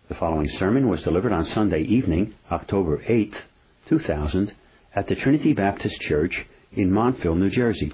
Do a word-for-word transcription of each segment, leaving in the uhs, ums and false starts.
The following sermon was delivered on Sunday evening, October eighth, two thousand, at the Trinity Baptist Church in Montville, New Jersey.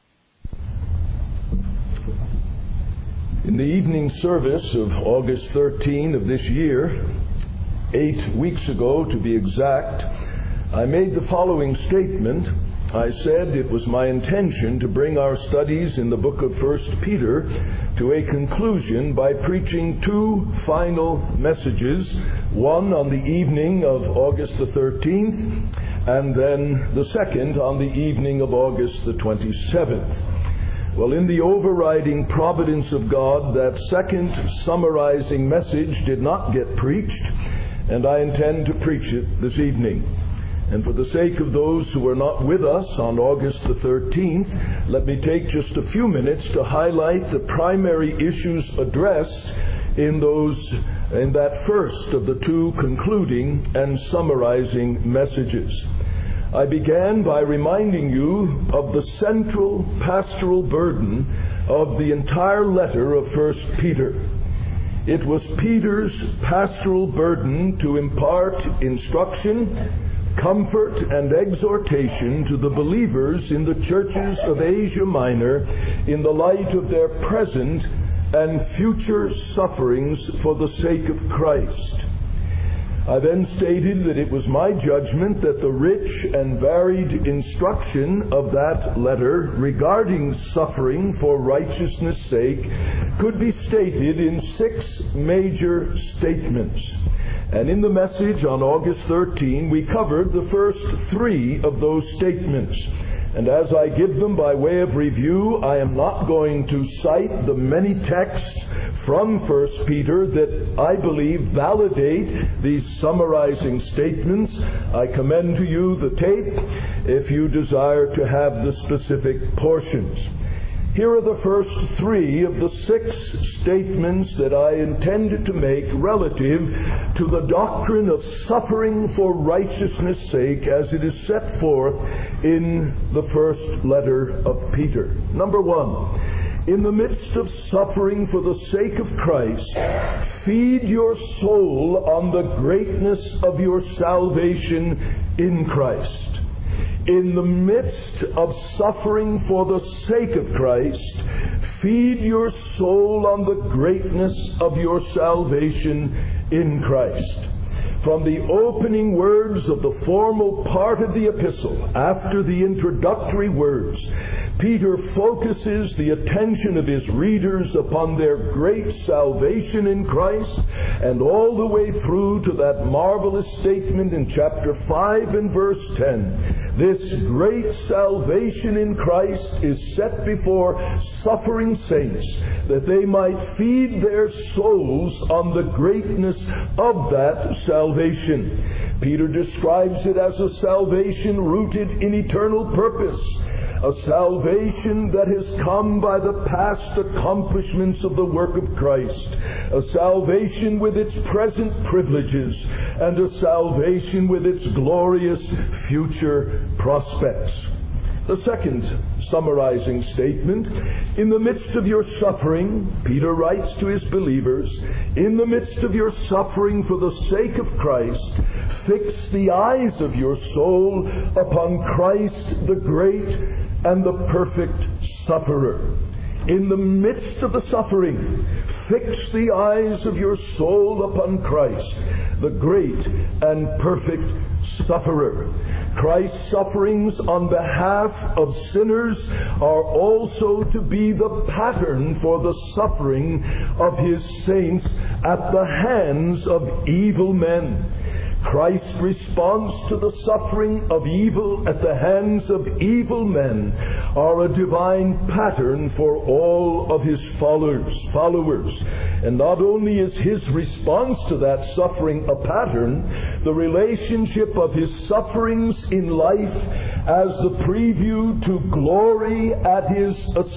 In the evening service of August thirteenth of this year, eight weeks ago to be exact, I made the following statement. I said it was my intention to bring our studies in the book of First Peter to a conclusion by preaching two final messages, one on the evening of August the thirteenth, and then the second on the evening of August the twenty-seventh. Well, in the overriding providence of God, that second summarizing message did not get preached, and I intend to preach it this evening. And for the sake of those who were not with us on August the thirteenth, let me take just a few minutes to highlight the primary issues addressed in those, in that first of the two concluding and summarizing messages. I began by reminding you of the central pastoral burden of the entire letter of First Peter. It was Peter's pastoral burden to impart instruction, comfort, and exhortation to the believers in the churches of Asia Minor in the light of their present and future sufferings for the sake of Christ. I then stated that it was my judgment that the rich and varied instruction of that letter regarding suffering for righteousness' sake could be stated in six major statements. And in the message on August thirteenth, we covered the first three of those statements. And as I give them by way of review, I am not going to cite the many texts from First Peter that I believe validate these summarizing statements. I commend to you the tape if you desire to have the specific portions. Here are the first three of the six statements that I intended to make relative to the doctrine of suffering for righteousness' sake as it is set forth in the first letter of Peter. Number one, in the midst of suffering for the sake of Christ, feed your soul on the greatness of your salvation in Christ. In the midst of suffering for the sake of Christ, feed your soul on the greatness of your salvation in Christ. From the opening words of the formal part of the epistle, after the introductory words, Peter focuses the attention of his readers upon their great salvation in Christ, and all the way through to that marvelous statement in chapter five and verse ten. This great salvation in Christ is set before suffering saints, that they might feed their souls on the greatness of that salvation. Peter describes it as a salvation rooted in eternal purpose, a salvation that has come by the past accomplishments of the work of Christ, a salvation with its present privileges, and a salvation with its glorious future prospects. The second summarizing statement, in the midst of your suffering, Peter writes to his believers, in the midst of your suffering for the sake of Christ, fix the eyes of your soul upon Christ, the great and the perfect sufferer. In the midst of the suffering, fix the eyes of your soul upon Christ, the great and perfect sufferer. Christ's sufferings on behalf of sinners are also to be the pattern for the suffering of his saints at the hands of evil men. Christ's response to the suffering of evil at the hands of evil men are a divine pattern for all of his followers. followers. And not only is his response to that suffering a pattern, the relationship of his sufferings in life as the preview to glory at his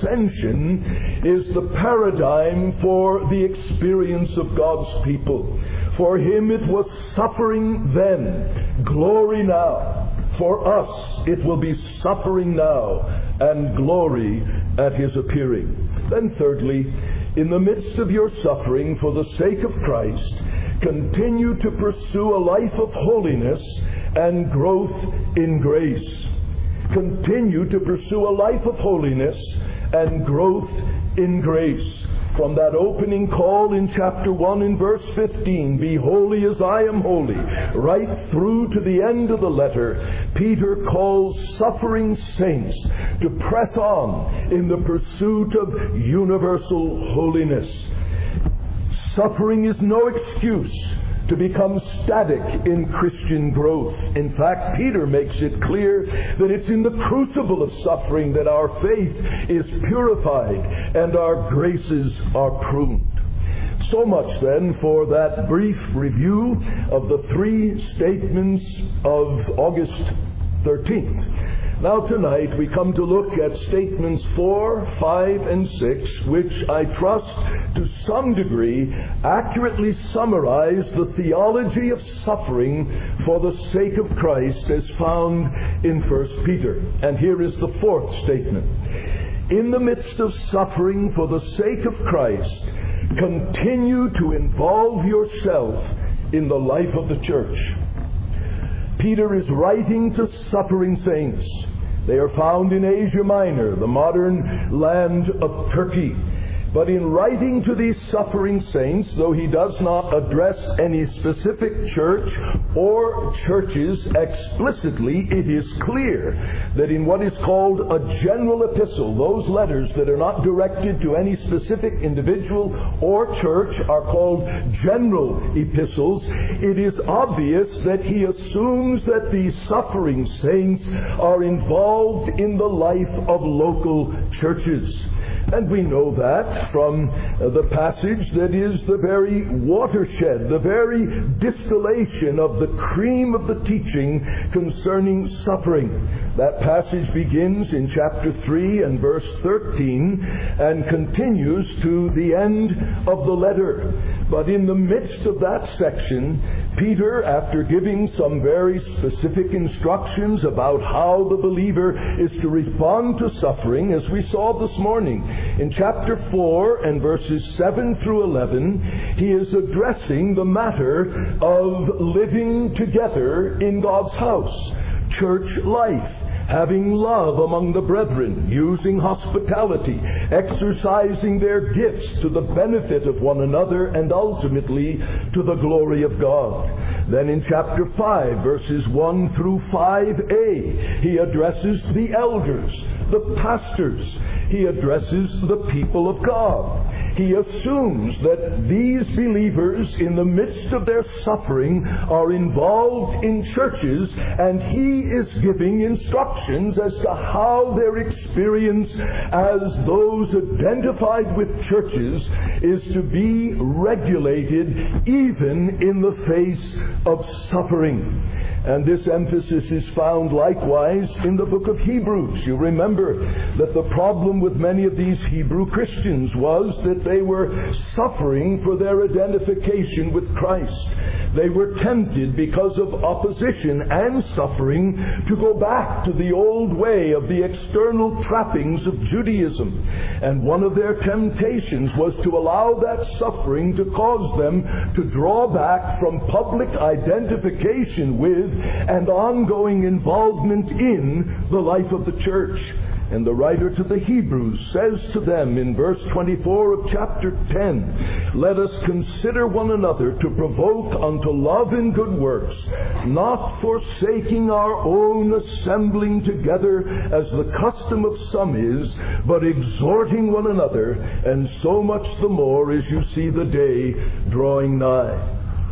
ascension is the paradigm for the experience of God's people. For him it was suffering then, glory now. For us it will be suffering now and glory at his appearing. Then thirdly, in the midst of your suffering for the sake of Christ, continue to pursue a life of holiness and growth in grace. Continue to pursue a life of holiness and growth in grace. From that opening call in chapter one in verse fifteen, be holy as I am holy, right through to the end of the letter, Peter calls suffering saints to press on in the pursuit of universal holiness. Suffering is no excuse to become static in Christian growth. In fact, Peter makes it clear that it's in the crucible of suffering that our faith is purified and our graces are pruned. So much then for that brief review of the three statements of August thirteenth. Now tonight we come to look at statements four, five, and six, which I trust to some degree accurately summarize the theology of suffering for the sake of Christ as found in First Peter. And here is the fourth statement. In the midst of suffering for the sake of Christ, continue to involve yourself in the life of the church. Peter is writing to suffering saints. They are found in Asia Minor, the modern land of Turkey. But in writing to these suffering saints, though he does not address any specific church or churches explicitly, it is clear that in what is called a general epistle, those letters that are not directed to any specific individual or church are called general epistles. It is obvious that he assumes that these suffering saints are involved in the life of local churches. And we know that from the passage that is the very watershed, the very distillation of the cream of the teaching concerning suffering. That passage begins in chapter three and verse thirteen and continues to the end of the letter. But in the midst of that section, Peter, after giving some very specific instructions about how the believer is to respond to suffering, as we saw this morning, in chapter four and verses seven through eleven, he is addressing the matter of living together in God's house, church life, having love among the brethren, using hospitality, exercising their gifts to the benefit of one another and ultimately to the glory of God. Then in chapter five, verses one through five a, he addresses the elders, the pastors. He addresses the people of God. He assumes that these believers, in the midst of their suffering, are involved in churches, and he is giving instructions as to how their experience as those identified with churches is to be regulated even in the face of suffering. And this emphasis is found likewise in the book of Hebrews. You remember that the problem with many of these Hebrew Christians was that they were suffering for their identification with Christ. They were tempted because of opposition and suffering to go back to the old way of the external trappings of Judaism. And one of their temptations was to allow that suffering to cause them to draw back from public identification with and ongoing involvement in the life of the church. And the writer to the Hebrews says to them in verse twenty-four of chapter ten, let us consider one another to provoke unto love and good works, not forsaking our own assembling together as the custom of some is, but exhorting one another, and so much the more as you see the day drawing nigh.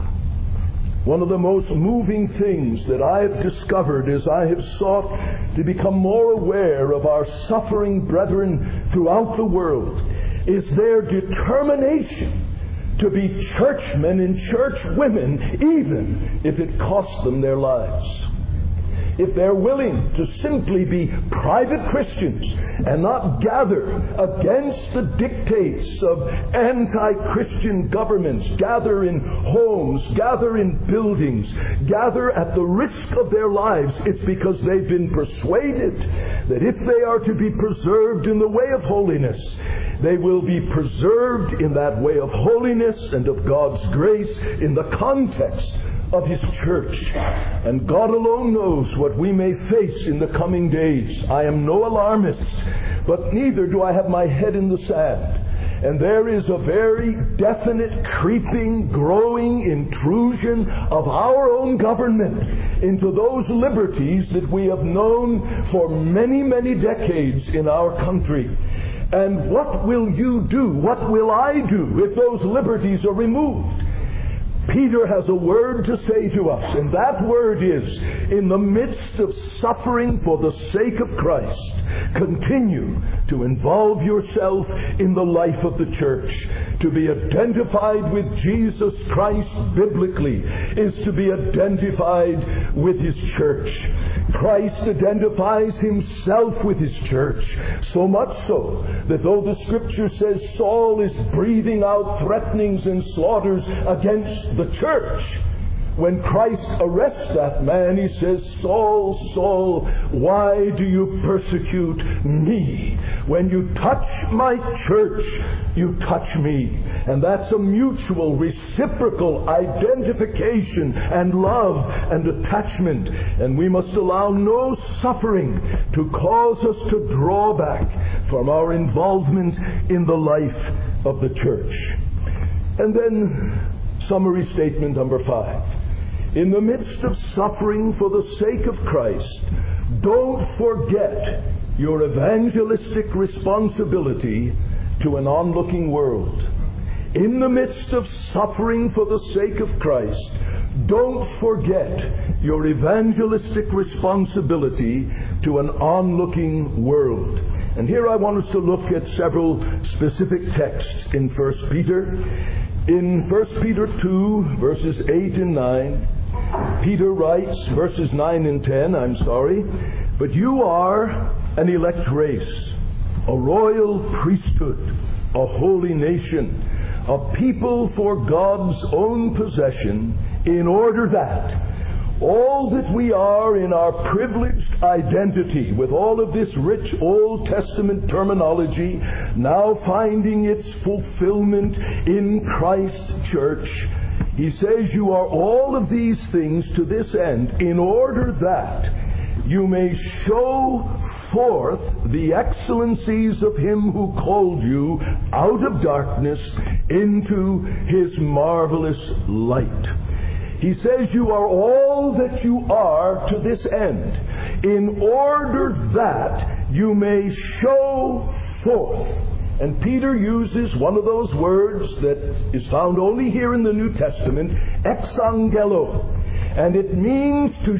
One of the most moving things that I have discovered as I have sought to become more aware of our suffering brethren throughout the world is their determination to be churchmen and churchwomen, even if it costs them their lives. if they're willing to simply be private Christians and not gather against the dictates of anti-Christian governments, gather in homes, gather in buildings, gather at the risk of their lives, it's because they've been persuaded that if they are to be preserved in the way of holiness, they will be preserved in that way of holiness and of God's grace in the context of His church. And God alone knows what we may face in the coming days. I am no alarmist, but neither do I have my head in the sand. And there is a very definite, creeping, growing intrusion of our own government into those liberties that we have known for many, many decades in our country. And what will you do? What will I do if those liberties are removed? Peter has a word to say to us, and that word is, in the midst of suffering for the sake of Christ, continue to involve yourself in the life of the church. To be identified with Jesus Christ biblically is to be identified with His church. Christ identifies Himself with His church, so much so that though the Scripture says Saul is breathing out threatenings and slaughters against the church, when Christ arrests that man, He says, Saul, Saul, why do you persecute me? When you touch my church, you touch me. And that's a mutual, reciprocal identification and love and attachment. And we must allow no suffering to cause us to draw back from our involvement in the life of the church. And then, summary statement number five. In the midst of suffering for the sake of Christ, don't forget your evangelistic responsibility to an onlooking world. In the midst of suffering for the sake of Christ, don't forget your evangelistic responsibility to an onlooking world. And here I want us to look at several specific texts in First Peter. In First Peter two, verses eight and nine, Peter writes, verses nine and ten, I'm sorry, but you are an elect race, a royal priesthood, a holy nation, a people for God's own possession, in order that all that we are in our privileged identity, with all of this rich Old Testament terminology, now finding its fulfillment in Christ's church, he says you are all of these things to this end, in order that you may show forth the excellencies of Him who called you out of darkness into His marvelous light. He says you are all that you are to this end, in order that you may show forth. And Peter uses one of those words that is found only here in the New Testament, exangelo. And it means to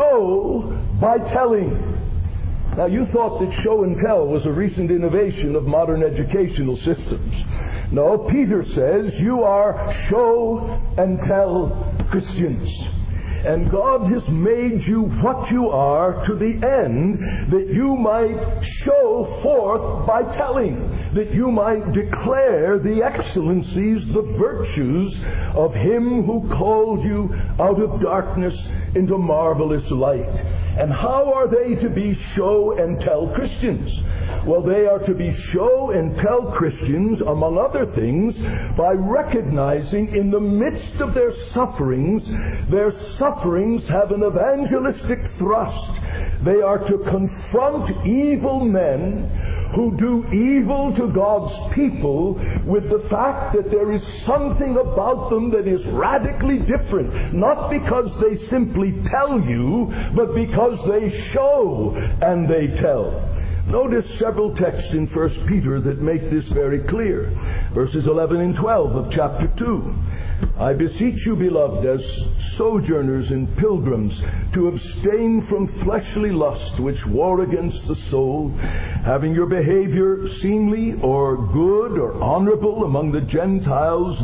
show by telling. Now, you thought that show and tell was a recent innovation of modern educational systems. No, Peter says you are show and tell Christians. And God has made you what you are to the end that you might show forth by telling, that you might declare the excellencies, the virtues of Him who called you out of darkness into marvelous light. And how are they to be show and tell Christians? Well, they are to be show and tell Christians, among other things, by recognizing in the midst of their sufferings, their sufferings have an evangelistic thrust. They are to confront evil men who do evil to God's people with the fact that there is something about them that is radically different, not because they simply tell you, but because they show and they tell. Notice several texts in First Peter that make this very clear. Verses eleven and twelve of chapter two. I beseech you, beloved, as sojourners and pilgrims, to abstain from fleshly lust which war against the soul, having your behavior seemly or good or honorable among the Gentiles,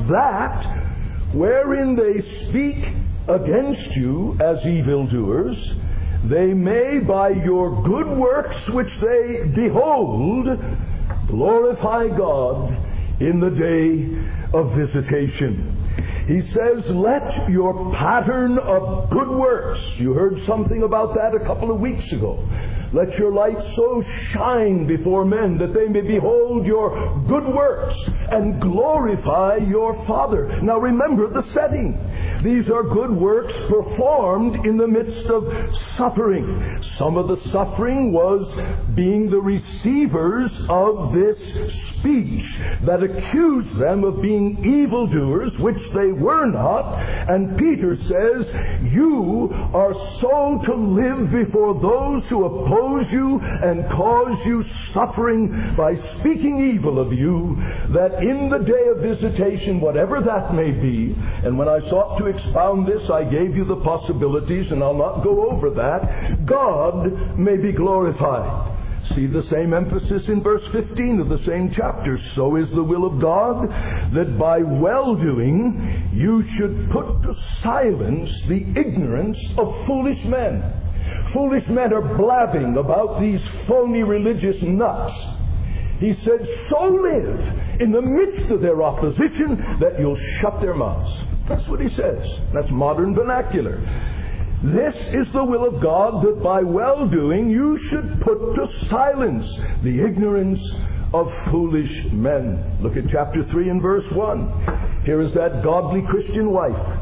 that, wherein they speak against you as evildoers, they may by your good works which they behold glorify God in the day of visitation. He says, let your pattern of good works, you heard something about that a couple of weeks ago, let your light so shine before men that they may behold your good works and glorify your Father. Now remember the setting. These are good works performed in the midst of suffering. Some of the suffering was being the receivers of this speech that accused them of being evildoers, which they were not. And Peter says, you are so to live before those who oppose you and cause you suffering by speaking evil of you, that in the day of visitation, whatever that may be, and when I sought to expound this, I gave you the possibilities, and I'll not go over that, God may be glorified. See the same emphasis in verse fifteen of the same chapter. So is the will of God, that by well-doing you should put to silence the ignorance of foolish men. Foolish men are blabbing about these phony religious nuts. He said, so live in the midst of their opposition that you'll shut their mouths. That's what he says. That's modern vernacular. This is the will of God, that by well-doing you should put to silence the ignorance of foolish men. Look at chapter three and verse one. Here is that godly Christian wife.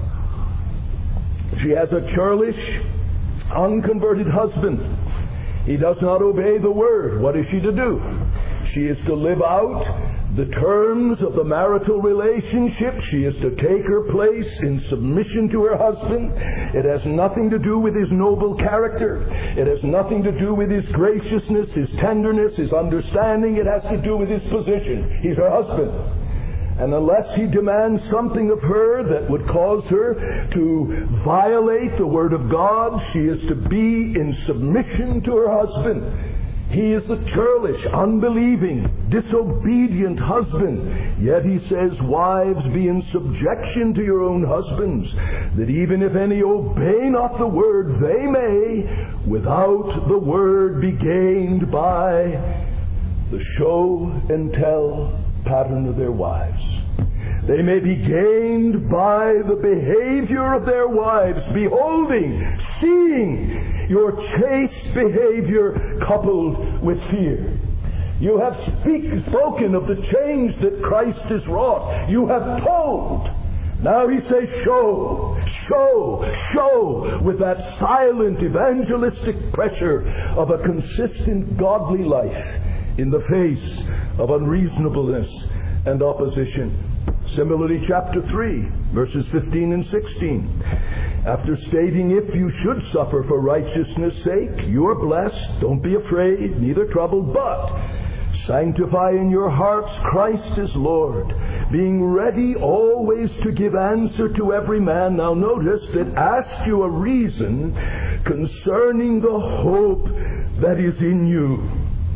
She has a churlish, unconverted husband. He does not obey the word. What is she to do? She is to live out the terms of the marital relationship. She is to take her place in submission to her husband. It has nothing to do with his noble character. It has nothing to do with his graciousness, his tenderness, his understanding. It has to do with his position. He's her husband. And unless he demands something of her that would cause her to violate the Word of God, she is to be in submission to her husband. He is the churlish, unbelieving, disobedient husband. Yet he says, wives, be in subjection to your own husbands, that even if any obey not the word, they may, without the word, be gained by the show and tell pattern of their wives. They may be gained by the behavior of their wives, beholding, seeing your chaste behavior coupled with fear. You have speak, spoken of the change that Christ has wrought. You have told. Now he says, show, show, show, with that silent evangelistic pressure of a consistent godly life in the face of unreasonableness and opposition. Similarly, chapter three, verses fifteen and sixteen. After stating, if you should suffer for righteousness' sake, you are blessed, don't be afraid, neither troubled, but sanctify in your hearts Christ as Lord, being ready always to give answer to every man. Now notice that ask you a reason concerning the hope that is in you.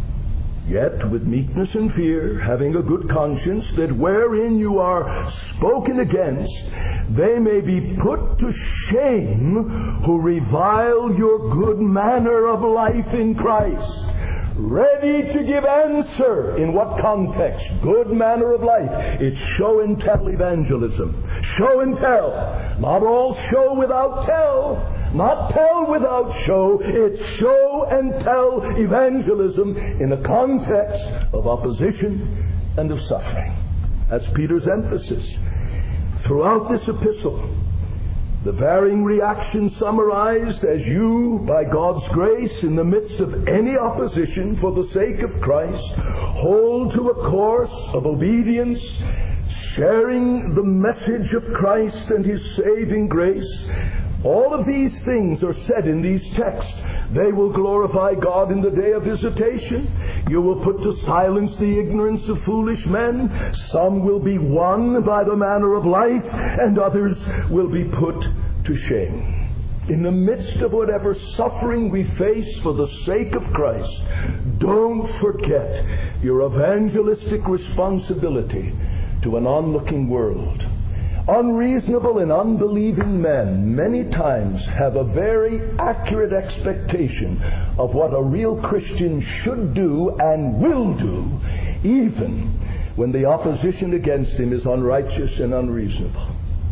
Yet with meekness and fear, having a good conscience, that wherein you are spoken against, they may be put to shame who revile your good manner of life in Christ. Ready to give answer. In what context? Good manner of life. It's show and tell evangelism. Show and tell. Not all show without tell. Not tell without show. It's show and tell evangelism in a context of opposition and of suffering. That's Peter's emphasis. Throughout this epistle, the varying reactions summarized as you, by God's grace, in the midst of any opposition for the sake of Christ, hold to a course of obedience, sharing the message of Christ and His saving grace. All of these things are said in these texts. They will glorify God in the day of visitation. You will put to silence the ignorance of foolish men. Some will be won by the manner of life, and others will be put to shame. In the midst of whatever suffering we face for the sake of Christ, don't forget your evangelistic responsibility to an onlooking world. Unreasonable and unbelieving men many times have a very accurate expectation of what a real Christian should do and will do, even when the opposition against him is unrighteous and unreasonable.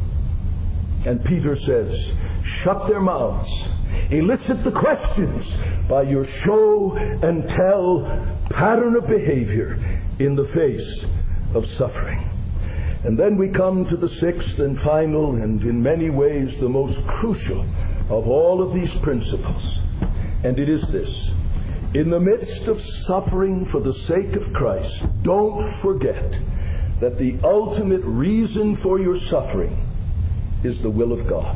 And Peter says, shut their mouths, elicit the questions by your show and tell pattern of behavior in the face of suffering. And then we come to the sixth and final, and in many ways the most crucial of all of these principles. And it is this: in the midst of suffering for the sake of Christ, don't forget that the ultimate reason for your suffering is the will of God.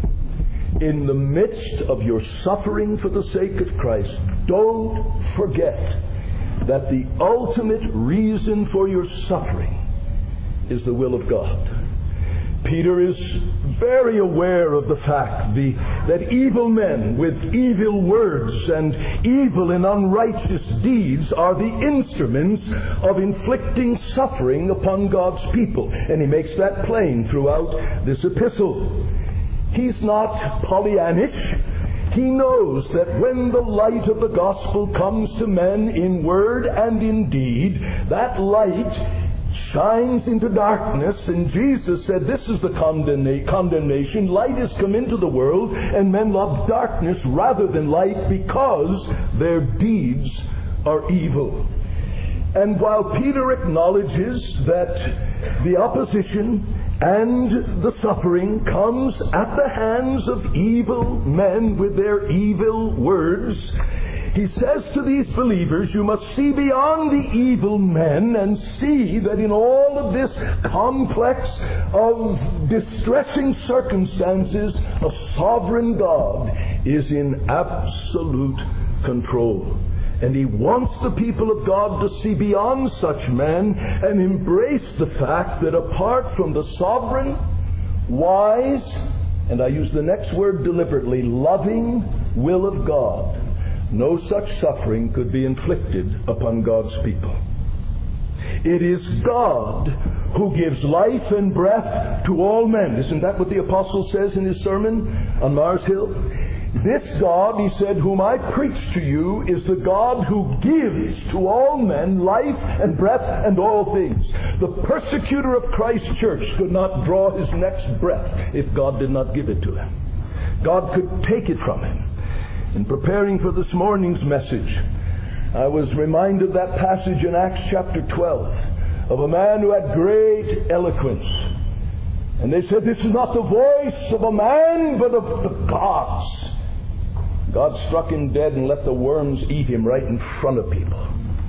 In the midst of your suffering for the sake of Christ, don't forget that the ultimate reason for your suffering is the will of God. Peter is very aware of the fact the, that evil men with evil words and evil and unrighteous deeds are the instruments of inflicting suffering upon God's people. And he makes that plain throughout this epistle. He's not Pollyannish. He knows that when the light of the gospel comes to men in word and in deed, that light shines into darkness, and Jesus said this is the condemna- condemnation. Light has come into the world, and men love darkness rather than light because their deeds are evil. And while Peter acknowledges that the opposition and the suffering comes at the hands of evil men with their evil words, he says to these believers, you must see beyond the evil men and see that in all of this complex of distressing circumstances, a sovereign God is in absolute control. And he wants the people of God to see beyond such men and embrace the fact that apart from the sovereign, wise, and I use the next word deliberately, loving will of God, no such suffering could be inflicted upon God's people. It is God who gives life and breath to all men. Isn't that what the apostle says in his sermon on Mars Hill? This God, he said, whom I preach to you, is the God who gives to all men life and breath and all things. The persecutor of Christ's church could not draw his next breath if God did not give it to him. God could take it from him. In preparing for this morning's message, I was reminded of that passage in Acts chapter twelve of a man who had great eloquence. And they said, this is not the voice of a man, but of the gods. God struck him dead and let the worms eat him right in front of people.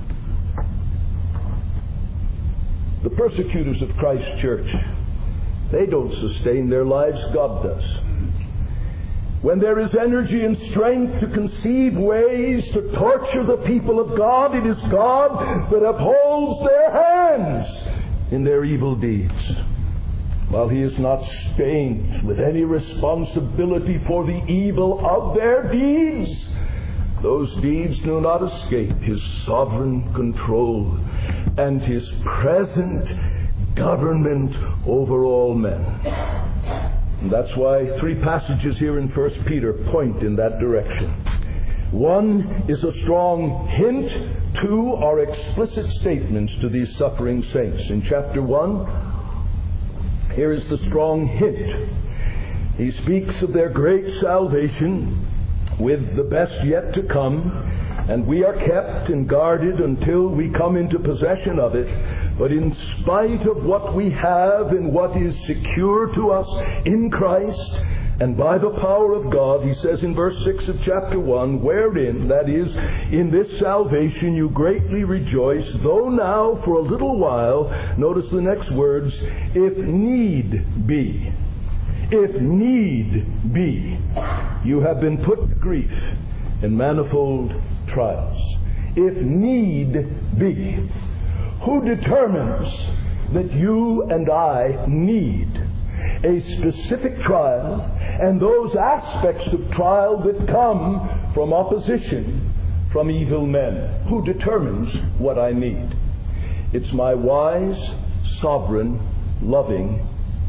The persecutors of Christ's church, they don't sustain their lives, God does. When there is energy and strength to conceive ways to torture the people of God, it is God that upholds their hands in their evil deeds. While he is not stained with any responsibility for the evil of their deeds, those deeds do not escape his sovereign control and his present government over all men. And that's why three passages here in First Peter point in that direction. One is a strong hint. Two are explicit statements to these suffering saints. In chapter one, here is the strong hint. He speaks of their great salvation with the best yet to come, and we are kept and guarded until we come into possession of it. But in spite of what we have and what is secure to us in Christ and by the power of God, he says in verse six of chapter one, wherein, that is, in this salvation you greatly rejoice, though now for a little while, notice the next words, if need be, if need be, you have been put to grief in manifold trials. If need be. Who determines that you and I need a specific trial and those aspects of trial that come from opposition from evil men? Who determines what I need? It's my wise, sovereign, loving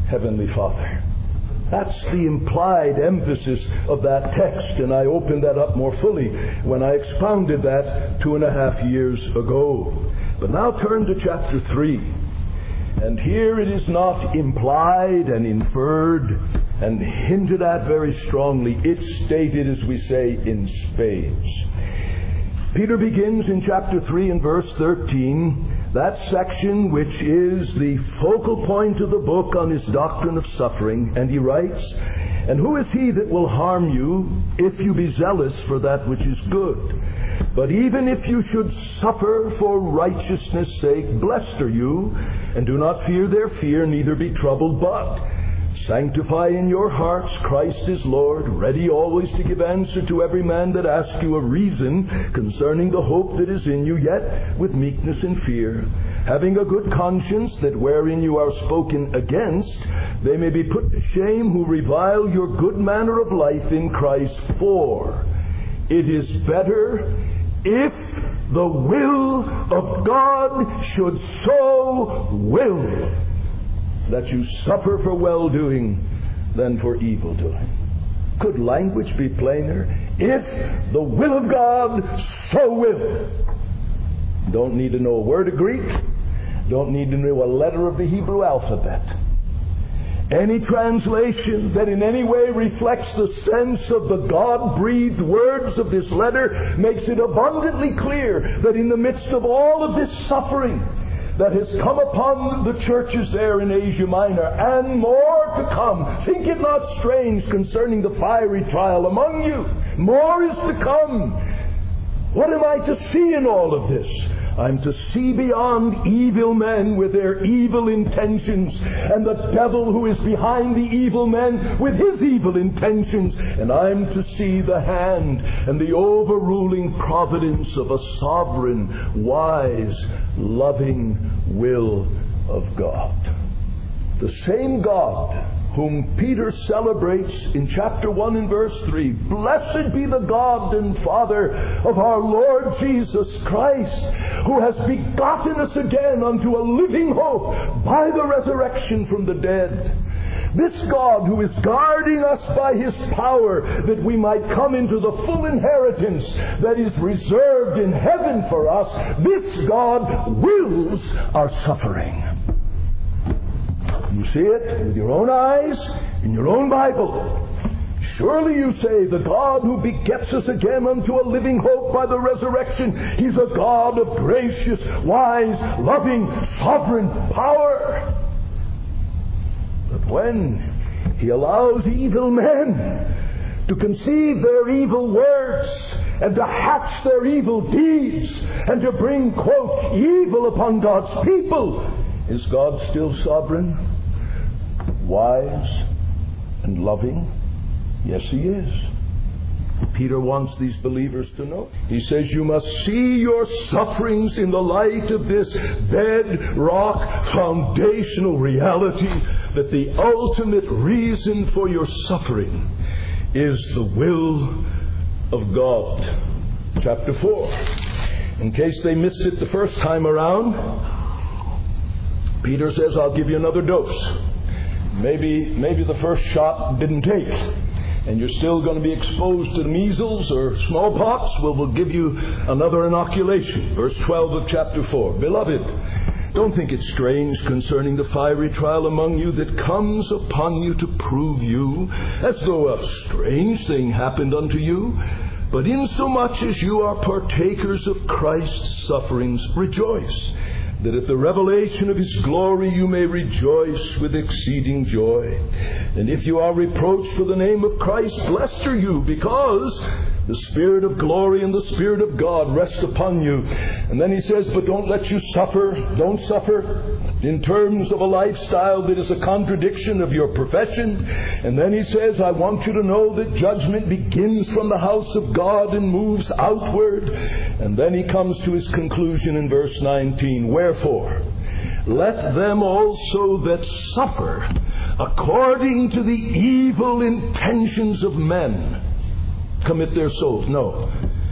Heavenly Father. That's the implied emphasis of that text, and I opened that up more fully when I expounded that two and a half years ago. But now turn to chapter three. And here it is not implied and inferred and hinted at very strongly. It's stated, as we say, in spades. Peter begins in chapter three and verse thirteen, that section which is the focal point of the book on his doctrine of suffering, and he writes, "And who is he that will harm you if you be zealous for that which is good? But even if you should suffer for righteousness' sake, blessed are you, and do not fear their fear, neither be troubled, but sanctify in your hearts Christ is Lord, ready always to give answer to every man that asks you a reason concerning the hope that is in you, yet with meekness and fear, having a good conscience, that wherein you are spoken against, they may be put to shame who revile your good manner of life in Christ. For it is better if the will of God should so will that you suffer for well-doing than for evil-doing." Could language be plainer? If the will of God so will. Don't need to know a word of Greek. Don't need to know a letter of the Hebrew alphabet. Any translation that in any way reflects the sense of the God-breathed words of this letter makes it abundantly clear that in the midst of all of this suffering that has come upon the churches there in Asia Minor, and more to come, think it not strange concerning the fiery trial among you. More is to come. What am I to see in all of this? I'm to see beyond evil men with their evil intentions, and the devil who is behind the evil men with his evil intentions. And I'm to see the hand and the overruling providence of a sovereign, wise, loving will of God. The same God whom Peter celebrates in chapter one and verse three. Blessed be the God and Father of our Lord Jesus Christ, who has begotten us again unto a living hope by the resurrection from the dead. This God who is guarding us by His power that we might come into the full inheritance that is reserved in heaven for us, this God wills our suffering. You see it with your own eyes, in your own Bible. Surely you say, the God who begets us again unto a living hope by the resurrection, He's a God of gracious, wise, loving, sovereign power. But when He allows evil men to conceive their evil words and to hatch their evil deeds and to bring, quote, evil upon God's people, is God still sovereign, wise, and loving? Yes, He is. Peter wants these believers to know. He says, you must see your sufferings in the light of this bedrock, foundational reality that the ultimate reason for your suffering is the will of God. Chapter four. In case they missed it the first time around, Peter says, I'll give you another dose. Maybe, maybe the first shot didn't take, and you're still going to be exposed to the measles or smallpox. Well, we'll give you another inoculation. Verse twelve of chapter four. Beloved, don't think it strange concerning the fiery trial among you that comes upon you to prove you, as though a strange thing happened unto you. But insomuch as you are partakers of Christ's sufferings, rejoice, that at the revelation of His glory you may rejoice with exceeding joy. And if you are reproached for the name of Christ, blessed are you, because the Spirit of glory and the Spirit of God rest upon you. And then he says, but don't let you suffer, don't suffer in terms of a lifestyle that is a contradiction of your profession. And then he says, I want you to know that judgment begins from the house of God and moves outward. And then he comes to his conclusion in verse nineteen. Wherefore, let them also that suffer according to the evil intentions of men commit their souls. No.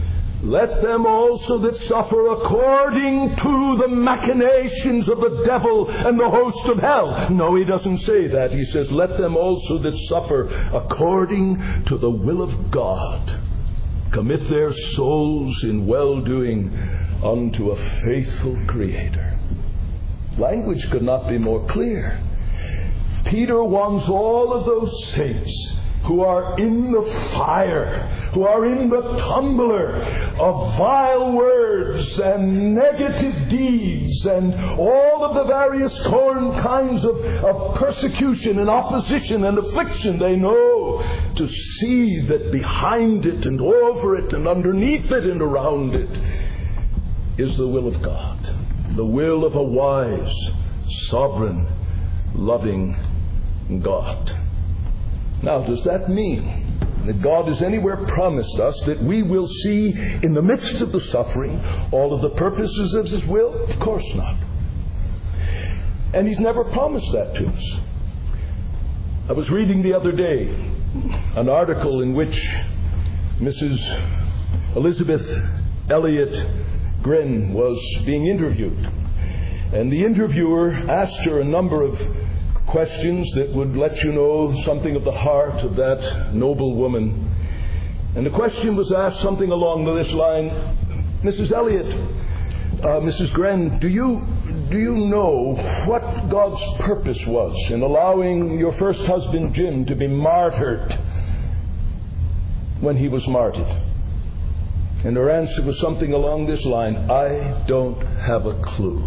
let them also that suffer according to the machinations of the devil and the host of hell. No, he doesn't say that. He says, let them also that suffer according to the will of God commit their souls in well-doing unto a faithful Creator. Language could not be more clear. Peter wants all of those saints who are in the fire, who are in the tumbler of vile words and negative deeds and all of the various kinds of, of persecution and opposition and affliction they know, to see that behind it and over it and underneath it and around it is the will of God, the will of a wise, sovereign, loving God. Now, does that mean that God has anywhere promised us that we will see in the midst of the suffering all of the purposes of His will? Of course not. And He's never promised that to us. I was reading the other day an article in which Missus Elizabeth Elliot Grin was being interviewed. And the interviewer asked her a number of questions that would let you know something of the heart of that noble woman. And the question was asked something along this line: Missus Elliot, uh, Missus Gren, do you do you know what God's purpose was in allowing your first husband Jim to be martyred when he was martyred? And her answer was something along this line: I don't have a clue.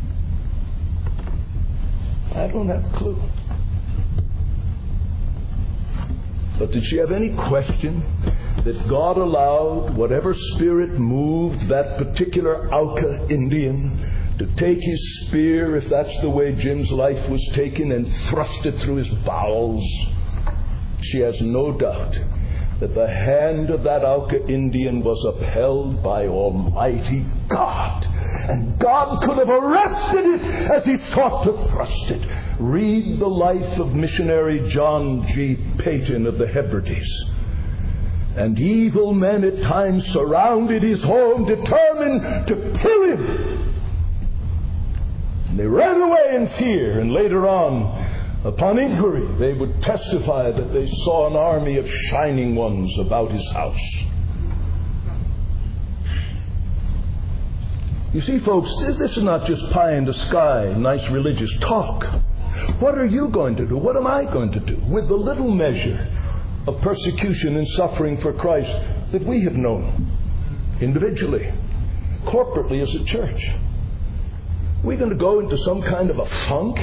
I don't have a clue. But did she have any question that God allowed whatever spirit moved that particular Auca Indian to take his spear, if that's the way Jim's life was taken, and thrust it through his bowels? She has no doubt that the hand of that Auca Indian was upheld by Almighty God. And God could have arrested it as He sought to thrust it. Read the life of missionary John G. Peyton of the Hebrides. And evil men at times surrounded his home, determined to kill him. And they ran away in fear, and later on, upon inquiry, they would testify that they saw an army of shining ones about his house. You see, folks, this is not just pie in the sky, nice religious talk. What are you going to do? What am I going to do with the little measure of persecution and suffering for Christ that we have known individually, corporately as a church? Are we going to go into some kind of a funk?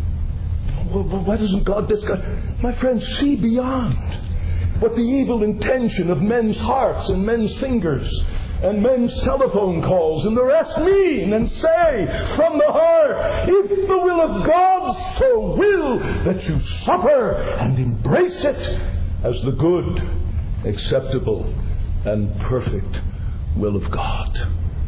Why doesn't God discuss? My friends, see beyond what the evil intention of men's hearts and men's fingers and men's telephone calls and the rest mean, and say from the heart, if the will of God so will, that you suffer and embrace it as the good, acceptable, and perfect will of God.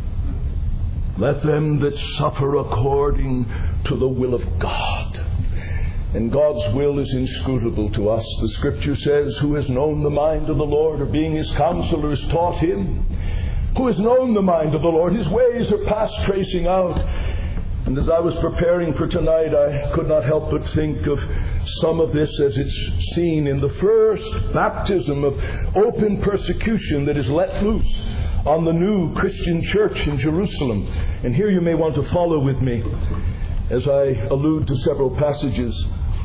Let them that suffer according to the will of God. And God's will is inscrutable to us. The Scripture says, who has known the mind of the Lord, or being His counselor has taught Him? Who has known the mind of the Lord? His ways are past tracing out. And as I was preparing for tonight, I could not help but think of some of this as it's seen in the first baptism of open persecution that is let loose on the new Christian church in Jerusalem. And here you may want to follow with me as I allude to several passages.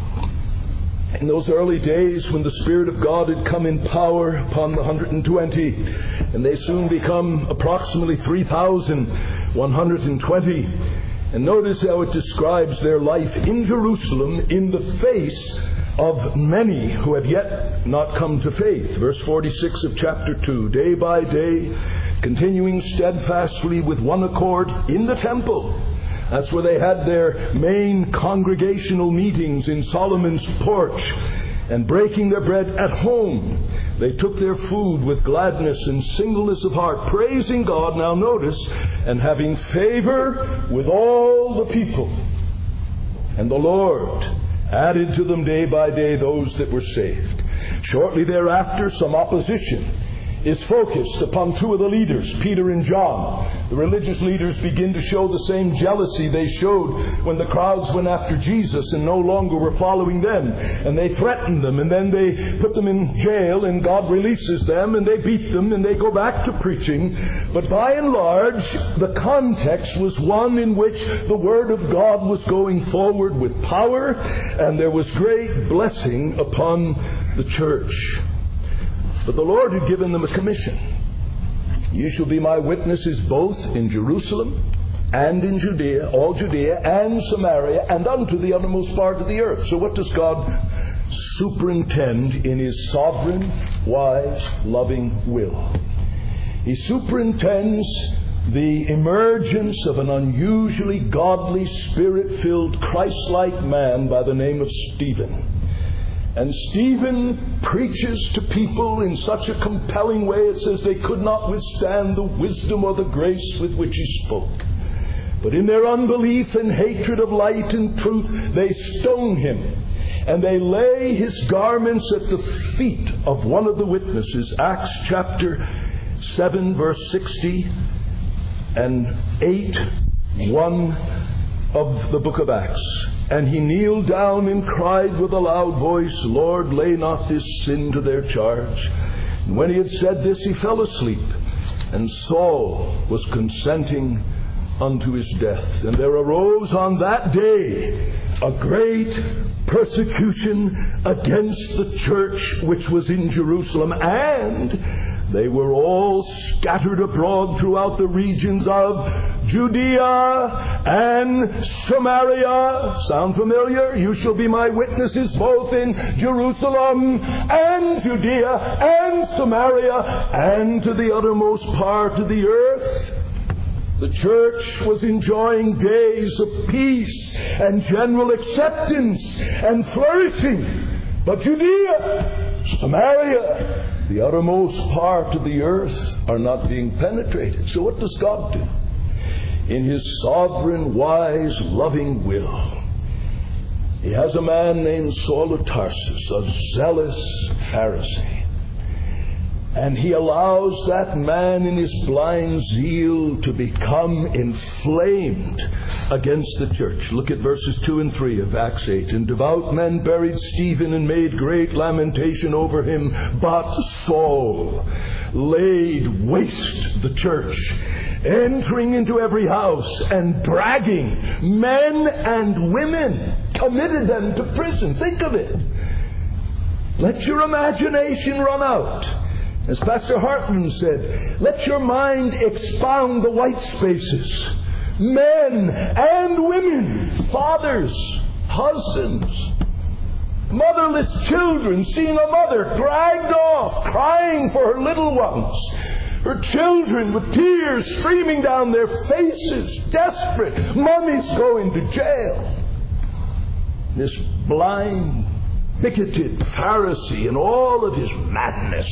In those early days when the Spirit of God had come in power upon the one hundred twenty, and they soon become approximately three thousand one hundred twenty. And notice how it describes their life in Jerusalem in the face of many who have yet not come to faith. Verse forty-six of chapter two, day by day, continuing steadfastly with one accord in the temple. That's where they had their main congregational meetings, in Solomon's porch. And breaking their bread at home, they took their food with gladness and singleness of heart, praising God, now notice, and having favor with all the people. And the Lord added to them day by day those that were saved. Shortly thereafter, some opposition is focused upon two of the leaders, Peter and John. The religious leaders begin to show the same jealousy they showed when the crowds went after Jesus and no longer were following them. And they threatened them, and then they put them in jail, and God releases them, and they beat them, and they go back to preaching. But by and large, the context was one in which the Word of God was going forward with power, and there was great blessing upon the church. But the Lord had given them a commission. You shall be my witnesses both in Jerusalem and in Judea, all Judea and Samaria, and unto the uttermost part of the earth. So what does God superintend in His sovereign, wise, loving will? He superintends the emergence of an unusually godly, Spirit-filled, Christ-like man by the name of Stephen. And Stephen preaches to people in such a compelling way, it says they could not withstand the wisdom or the grace with which he spoke. But in their unbelief and hatred of light and truth, they stone him. And they lay his garments at the feet of one of the witnesses. Acts chapter seven, verse sixty and eight, one of the book of Acts. And he kneeled down and cried with a loud voice, Lord, lay not this sin to their charge. And when he had said this, he fell asleep. And Saul was consenting unto his death. And there arose on that day a great persecution against the church which was in Jerusalem. And they were all scattered abroad throughout the regions of Judea and Samaria. Sound familiar? You shall be my witnesses both in Jerusalem and Judea and Samaria and to the uttermost part of the earth. The church was enjoying days of peace and general acceptance and flourishing. But Judea, Samaria, the uttermost part of the earth are not being penetrated. So what does God do? In His sovereign, wise, loving will, He has a man named Saul of Tarsus, a zealous Pharisee. And He allows that man in his blind zeal to become inflamed against the church. Look at verses two and three of Acts eight. And devout men buried Stephen and made great lamentation over him. But Saul laid waste the church, entering into every house and dragging men and women, committed them to prison. Think of it. Let your imagination run out. As Pastor Hartman said, let your mind expound the white spaces. Men and women, fathers, husbands, motherless children, seeing a mother dragged off, crying for her little ones. Her children with tears streaming down their faces, desperate. Mommy's going to jail. This blind, bigoted Pharisee in all of his madness.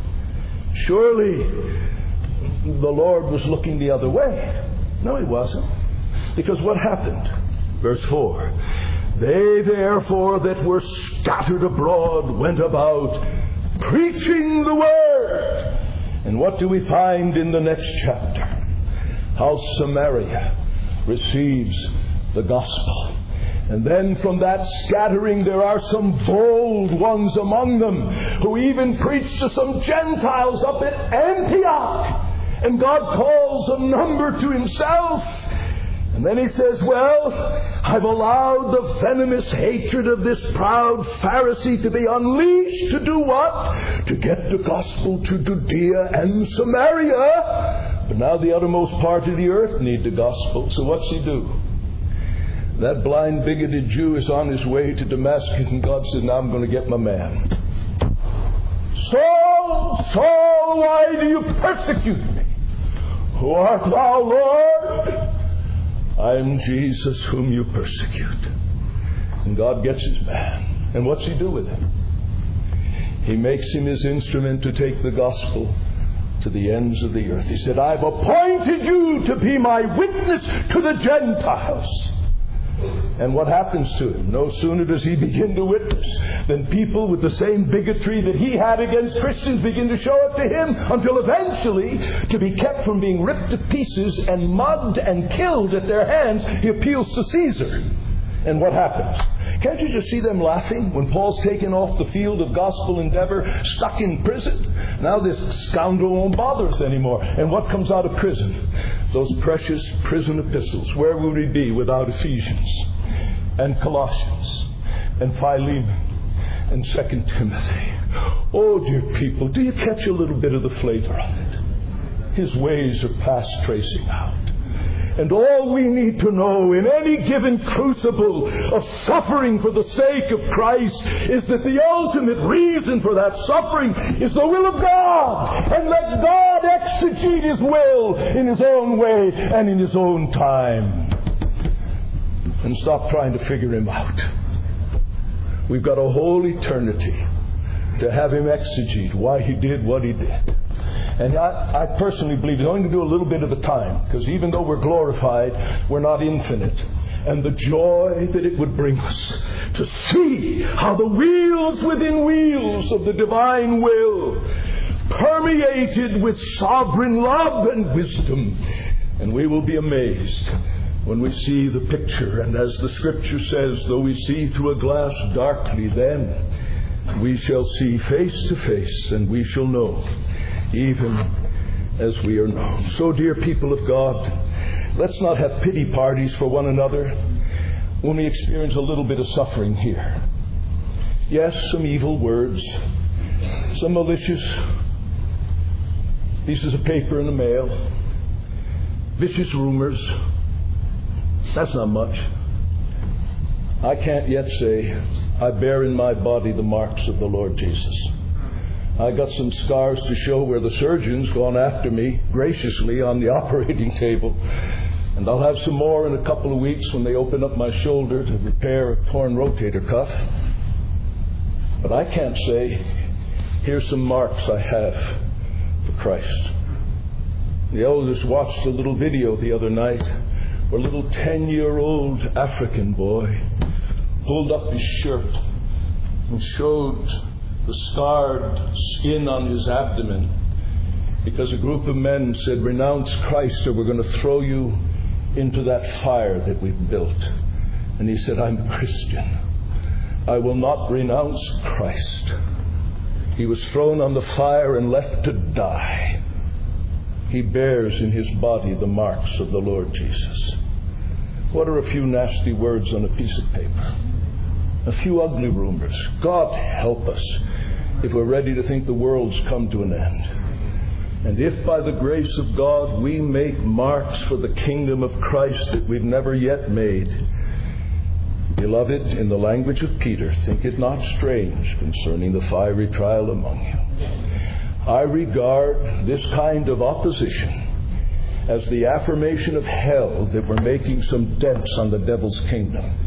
Surely the Lord was looking the other way. No, He wasn't. Because what happened? Verse four. They therefore that were scattered abroad went about preaching the word. And what do we find in the next chapter? How Samaria receives the gospel. And then from that scattering there are some bold ones among them who even preach to some Gentiles up at Antioch. And God calls a number to Himself. And then He says, well, I've allowed the venomous hatred of this proud Pharisee to be unleashed to do what? To get the gospel to Judea and Samaria. But now the uttermost part of the earth need the gospel. So what's He do? That blind, bigoted Jew is on his way to Damascus, and God said, now I'm going to get my man. Saul, Saul, why do you persecute me? Who art thou, Lord? I am Jesus whom you persecute. And God gets his man. And what's He do with him? He makes him His instrument to take the gospel to the ends of the earth. He said, I've appointed you to be my witness to the Gentiles. And what happens to him? No sooner does he begin to witness than people with the same bigotry that he had against Christians begin to show up to him, until eventually, to be kept from being ripped to pieces and mugged and killed at their hands, he appeals to Caesar. And what happens? Can't you just see them laughing when Paul's taken off the field of gospel endeavor, stuck in prison? Now this scoundrel won't bother us anymore. And what comes out of prison? Those precious prison epistles. Where would we be without Ephesians and Colossians and Philemon and Second Timothy? Oh, dear people, do you catch a little bit of the flavor of it? His ways are past tracing out. And all we need to know in any given crucible of suffering for the sake of Christ is that the ultimate reason for that suffering is the will of God. And let God exegete His will in His own way and in His own time. And stop trying to figure Him out. We've got a whole eternity to have Him exegete why He did what He did. And I, I personally believe He's only going to do a little bit at a time, because even though we're glorified, we're not infinite. And the joy that it would bring us to see how the wheels within wheels of the divine will permeated with sovereign love and wisdom. And we will be amazed when we see the picture. And as the Scripture says, though we see through a glass darkly, then we shall see face to face, and we shall know even as we are known. So, dear people of God, let's not have pity parties for one another when we experience a little bit of suffering here. Yes, some evil words, some malicious pieces of paper in the mail, vicious rumors. That's not much. I can't yet say I bear in my body the marks of the Lord Jesus. I got some scars to show where the surgeon's gone after me graciously on the operating table. And I'll have some more in a couple of weeks when they open up my shoulder to repair a torn rotator cuff. But I can't say, here's some marks I have for Christ. The elders watched a little video the other night where a little ten-year-old African boy pulled up his shirt and showed the scarred skin on his abdomen, because a group of men said, renounce Christ or we're going to throw you into that fire that we've built. And he said, I'm a Christian. I will not renounce Christ. He was thrown on the fire and left to die. He bears in his body the marks of the Lord Jesus. What are a few nasty words on a piece of paper? A few ugly rumors. God help us if we're ready to think the world's come to an end. And if by the grace of God we make marks for the kingdom of Christ that we've never yet made, beloved, in the language of Peter, think it not strange concerning the fiery trial among you. I regard this kind of opposition as the affirmation of hell that we're making some dents on the devil's kingdom.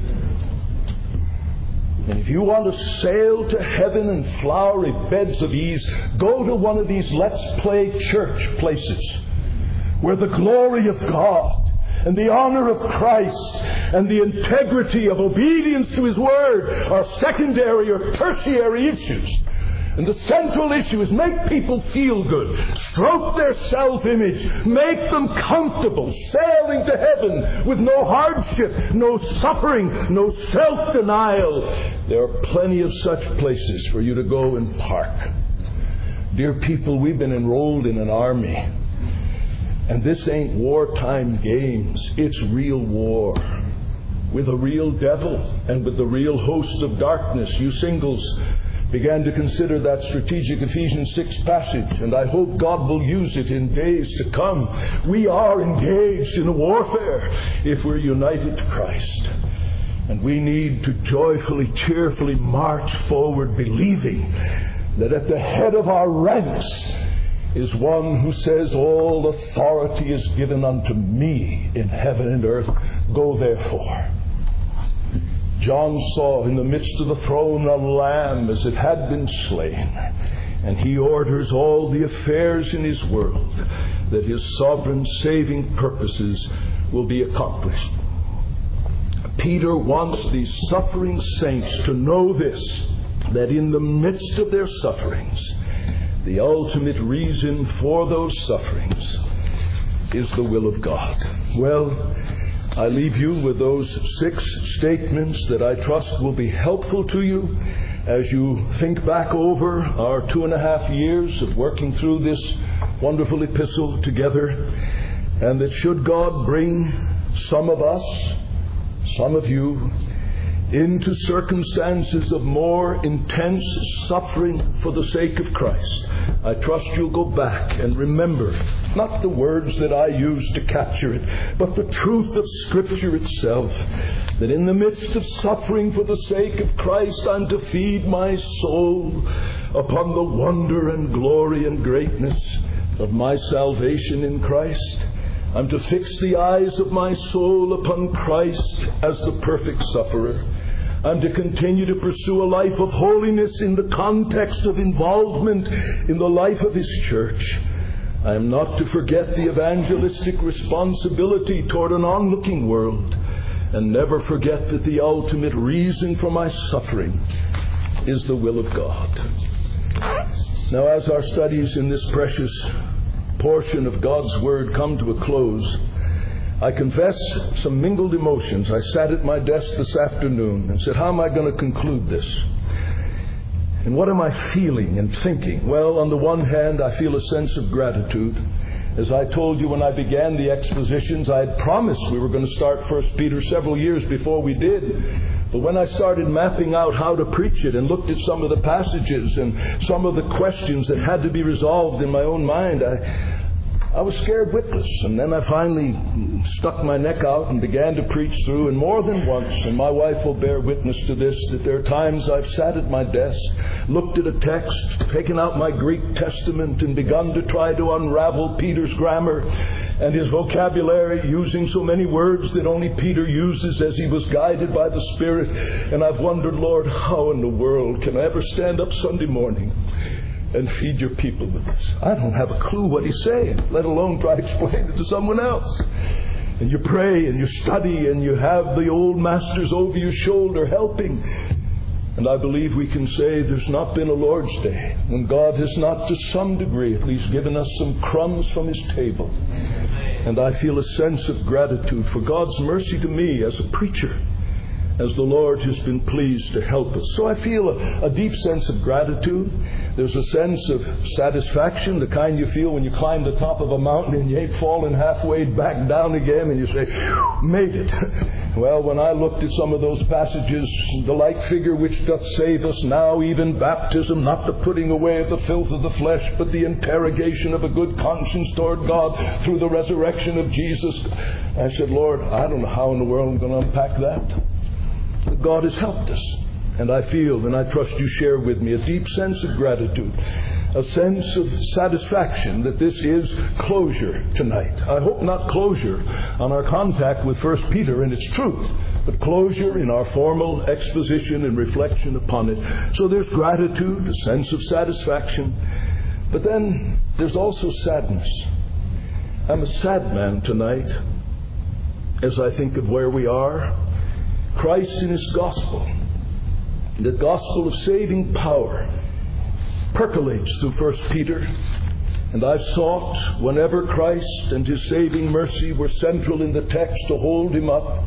And if you want to sail to heaven in flowery beds of ease, go to one of these let's play church places where the glory of God and the honor of Christ and the integrity of obedience to His Word are secondary or tertiary issues. And the central issue is make people feel good, stroke their self-image, make them comfortable, sailing to heaven with no hardship, no suffering, no self-denial. There are plenty of such places for you to go and park. Dear people, we've been enrolled in an army. And this ain't wartime games. It's real war. With a real devil and with the real host of darkness. You singles began to consider that strategic Ephesians six passage, and I hope God will use it in days to come. We are engaged in a warfare if we're united to Christ. And we need to joyfully, cheerfully march forward, believing that at the head of our ranks is one who says, all authority is given unto me in heaven and earth. Go therefore. John saw in the midst of the throne a lamb as it had been slain. And he orders all the affairs in his world that his sovereign saving purposes will be accomplished. Peter wants these suffering saints to know this, that in the midst of their sufferings, the ultimate reason for those sufferings is the will of God. Well, I leave you with those six statements that I trust will be helpful to you as you think back over our two and a half years of working through this wonderful epistle together, and that should God bring some of us, some of you, into circumstances of more intense suffering for the sake of Christ, I trust you'll go back and remember not the words that I used to capture it, but the truth of Scripture itself, that in the midst of suffering for the sake of Christ, I'm to feed my soul upon the wonder and glory and greatness of my salvation in Christ. I'm to fix the eyes of my soul upon Christ as the perfect sufferer. I'm to continue to pursue a life of holiness in the context of involvement in the life of His church. I am not to forget the evangelistic responsibility toward an onlooking world, and never forget that the ultimate reason for my suffering is the will of God. Now, as our studies in this precious portion of God's Word come to a close, I confess some mingled emotions. I sat at my desk this afternoon and said, how am I going to conclude this? And what am I feeling and thinking? Well, on the one hand, I feel a sense of gratitude. As I told you when I began the expositions, I had promised we were going to start First Peter several years before we did. But when I started mapping out how to preach it and looked at some of the passages and some of the questions that had to be resolved in my own mind, I I was scared witless, and then I finally stuck my neck out and began to preach through, and more than once, and my wife will bear witness to this, that there are times I've sat at my desk, looked at a text, taken out my Greek Testament, and begun to try to unravel Peter's grammar and his vocabulary, using so many words that only Peter uses as he was guided by the Spirit. And I've wondered, Lord, how in the world can I ever stand up Sunday morning and feed your people with this? I don't have a clue what he's saying, let alone try to explain it to someone else. And you pray and you study and you have the old masters over your shoulder helping. And I believe we can say there's not been a Lord's Day when God has not, to some degree at least, given us some crumbs from His table. And I feel a sense of gratitude for God's mercy to me as a preacher, as the Lord has been pleased to help us. So I feel a, a deep sense of gratitude. There's a sense of satisfaction, the kind you feel when you climb the top of a mountain and you ain't fallen halfway back down again and you say, made it. Well, when I looked at some of those passages, the like figure which doth save us now, even baptism, not the putting away of the filth of the flesh, but the interrogation of a good conscience toward God through the resurrection of Jesus. I said, Lord, I don't know how in the world I'm going to unpack that. God has helped us. And I feel, and I trust you share with me, a deep sense of gratitude, a sense of satisfaction that this is closure tonight. I hope not closure on our contact with First Peter and its truth, but closure in our formal exposition and reflection upon it. So there's gratitude, a sense of satisfaction, but then there's also sadness. I'm a sad man tonight as I think of where we are. Christ in His gospel, the gospel of saving power, percolates through First Peter. And I've sought, whenever Christ and His saving mercy were central in the text, to hold Him up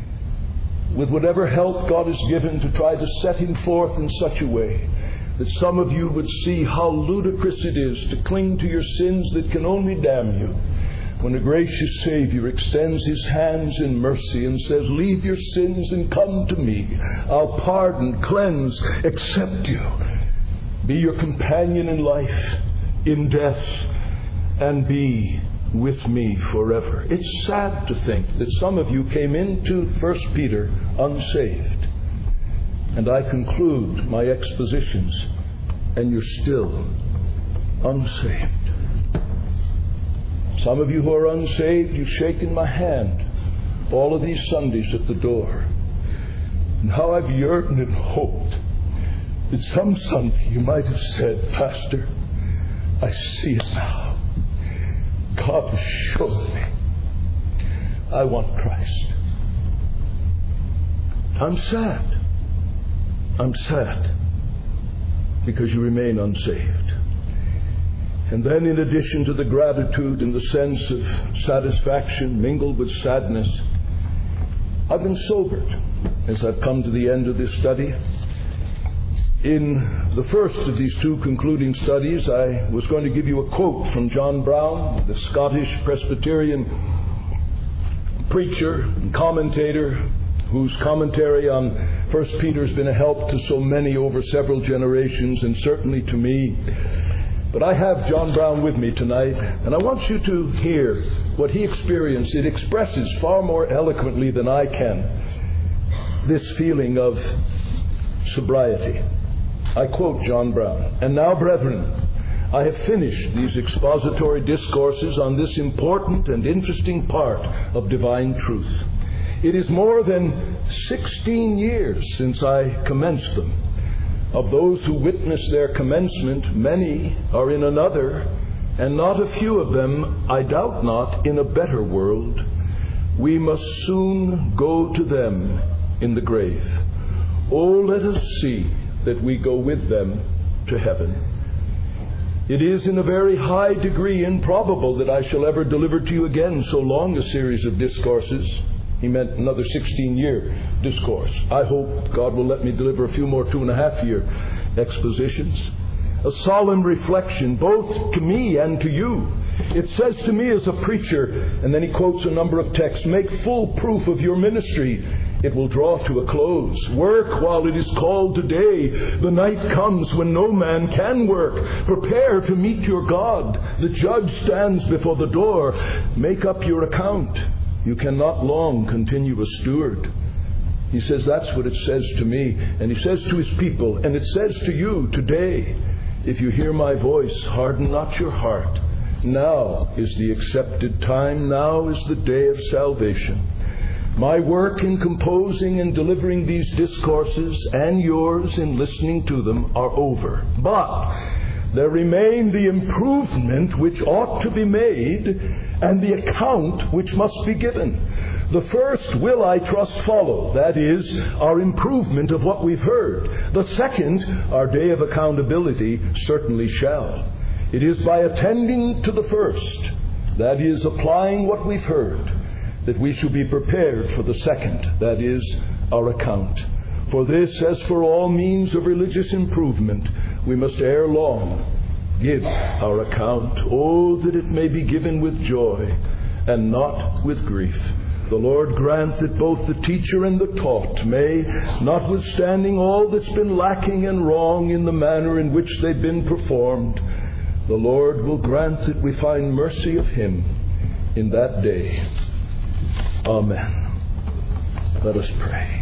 with whatever help God has given, to try to set Him forth in such a way that some of you would see how ludicrous it is to cling to your sins that can only damn you, when a gracious Savior extends His hands in mercy and says, leave your sins and come to me. I'll pardon, cleanse, accept you, be your companion in life, in death, and be with me forever. It's sad to think that some of you came into First Peter unsaved. And I conclude my expositions, and you're still unsaved. Some of you who are unsaved, you've shaken my hand all of these Sundays at the door. And how I've yearned and hoped that some Sunday you might have said, Pastor, I see it now. God has shown me I want Christ. I'm sad. I'm sad because you remain unsaved. And then, in addition to the gratitude and the sense of satisfaction mingled with sadness, I've been sobered as I've come to the end of this study. In the first of these two concluding studies, I was going to give you a quote from John Brown, the Scottish Presbyterian preacher and commentator, whose commentary on First Peter has been a help to so many over several generations, and certainly to me. But I have John Brown with me tonight, and I want you to hear what he experienced. It expresses far more eloquently than I can this feeling of sobriety. I quote John Brown, "And now, brethren, I have finished these expository discourses on this important and interesting part of divine truth. It is more than sixteen years since I commenced them. Of those who witnessed their commencement, many are in another, and not a few of them, I doubt not, in a better world. We must soon go to them in the grave. Oh, let us see that we go with them to heaven. It is in a very high degree improbable that I shall ever deliver to you again so long a series of discourses." He meant another sixteen-year discourse. I hope God will let me deliver a few more two-and-a-half-year expositions. A solemn reflection, both to me and to you. It says to me as a preacher, and then he quotes a number of texts, "Make full proof of your ministry. It will draw to a close. Work while it is called today. The night comes when no man can work. Prepare to meet your God. The judge stands before the door. Make up your account. You cannot long continue a steward." He says that's what it says to me. And he says to his people, and it says to you today, "If you hear my voice, harden not your heart. Now is the accepted time. Now is the day of salvation." My work in composing and delivering these discourses, and yours in listening to them, are over. But there remain the improvement which ought to be made, and the account which must be given. The first will, I trust, follow. That is, our improvement of what we've heard. The second, our day of accountability, certainly shall. It is by attending to the first, that is, applying what we've heard, that we shall be prepared for the second, that is, our account. For this, as for all means of religious improvement, we must ere long give our account. Oh, that it may be given with joy and not with grief. The Lord grant that both the teacher and the taught may, notwithstanding all that's been lacking and wrong in the manner in which they've been performed, the Lord will grant that we find mercy of Him in that day. Amen. Let us pray.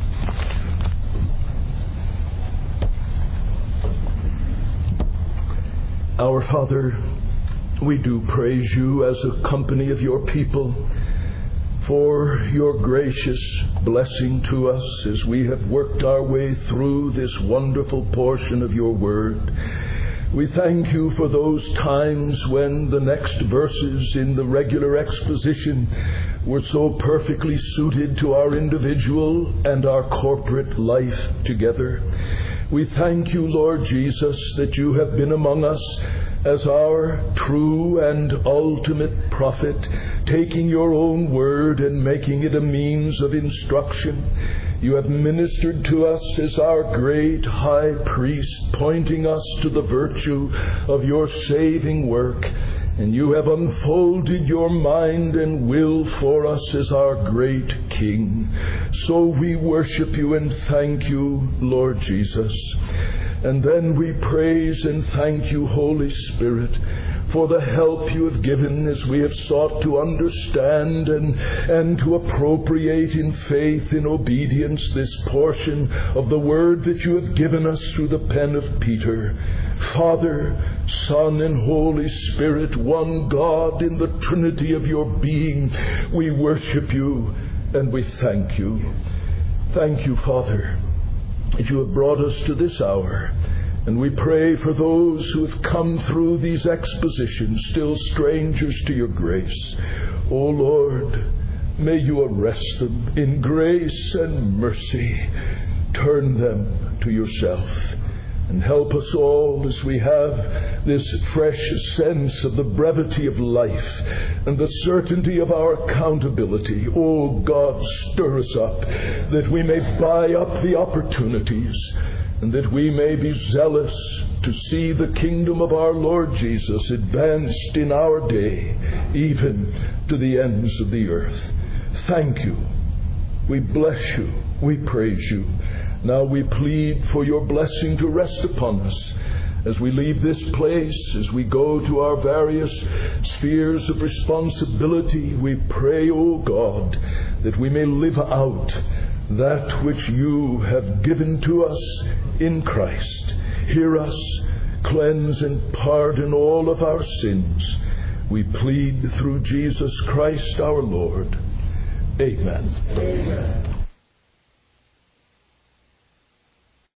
Our Father, we do praise you as a company of your people for your gracious blessing to us as we have worked our way through this wonderful portion of your word. We thank you for those times when the next verses in the regular exposition were so perfectly suited to our individual and our corporate life together. We thank you, Lord Jesus, that you have been among us as our true and ultimate prophet, taking your own word and making it a means of instruction. You have ministered to us as our great high priest, pointing us to the virtue of your saving work. And you have unfolded your mind and will for us as our great King. So we worship you and thank you, Lord Jesus. And then we praise and thank you, Holy Spirit, for the help you have given as we have sought to understand and, and to appropriate in faith, in obedience, this portion of the word that you have given us through the pen of Peter. Father, Son, and Holy Spirit, one God in the Trinity of your being, we worship you and we thank you. Thank you, Father, that you have brought us to this hour. And we pray for those who have come through these expositions, still strangers to your grace. O Lord, may you arrest them in grace and mercy. Turn them to yourself. And help us all as we have this fresh sense of the brevity of life and the certainty of our accountability. Oh God, stir us up that we may buy up the opportunities and that we may be zealous to see the kingdom of our Lord Jesus advanced in our day, even to the ends of the earth. Thank you. We bless you. We praise you. Now we plead for your blessing to rest upon us as we leave this place, as we go to our various spheres of responsibility. We pray, O God, that we may live out that which you have given to us in Christ. Hear us, cleanse and pardon all of our sins. We plead through Jesus Christ our Lord. Amen. Amen.